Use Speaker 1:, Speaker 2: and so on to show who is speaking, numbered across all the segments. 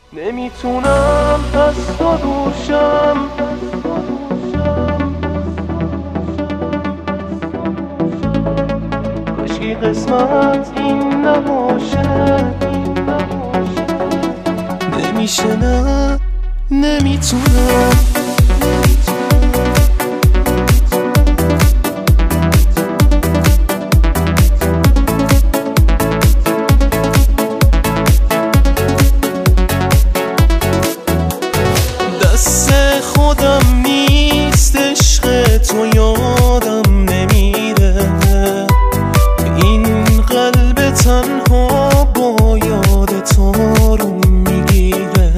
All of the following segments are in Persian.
Speaker 1: نمیتونم از تو دوشم، کاشکی قسمت این نباشه. نمیشه، نه نمیتونم. دست خودم نیست، عشق تو یادم نمیره. این قلب تنها با یاد تو رو میگیره.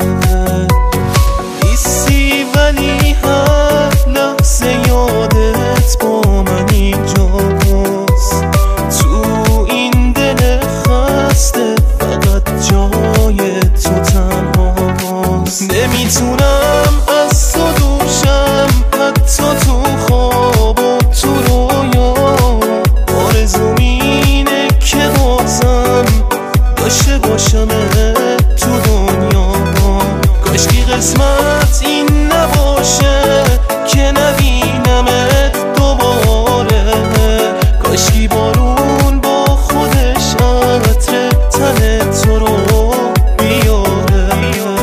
Speaker 1: نیستی ولی هر لحظه یادت با من اینجاست. تو این دل خسته فقط جای تو تنهاست. نمیتونم از تو دوشم، حتی تو خواب و تو رویا. آرزوم اینه که بازم داشته باشم تو دنیا. کاشکی قسمت این نباشه که نبینمت دوباره. کاشکی بارون با خودش عطر تن تو رو بیاره.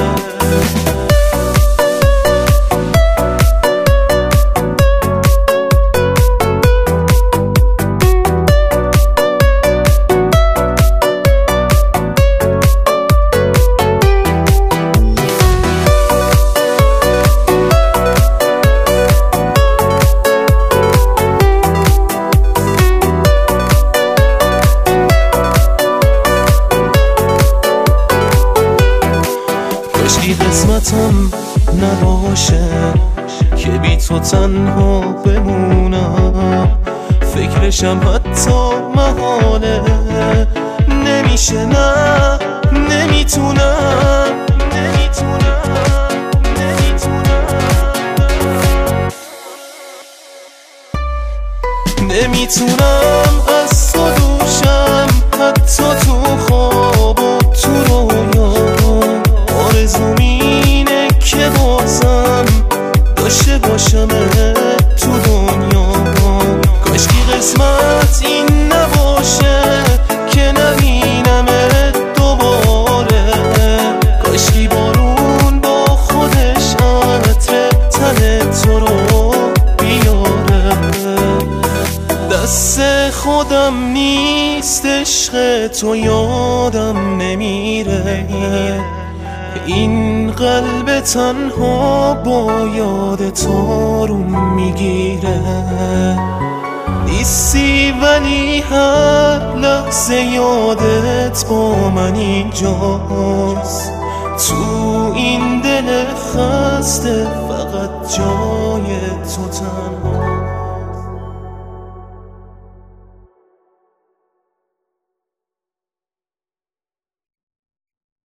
Speaker 1: کاشکی قسمتم نباشه که بی تو تنها بمونم. فکرشم حتی محاله. نمیشه، نه نمیتونم. نمیتونم از تو دوشم، حتی تو خواب و تو رویا. آرزوم اینه که بازم داشته باشم تو دنیا. کاشکی قسمت این نباشه که نبینمت دوباره. کاشکی بارون با خودش عطر تن تو رو بیاره. دست خودم نیست، عشق تو یادم نمیره. این قلب تنها با یاد تو رو میگیره. نیستی ولی هر لحظه یادت با من اینجاست. تو این دل خسته فقط جای تو تنها.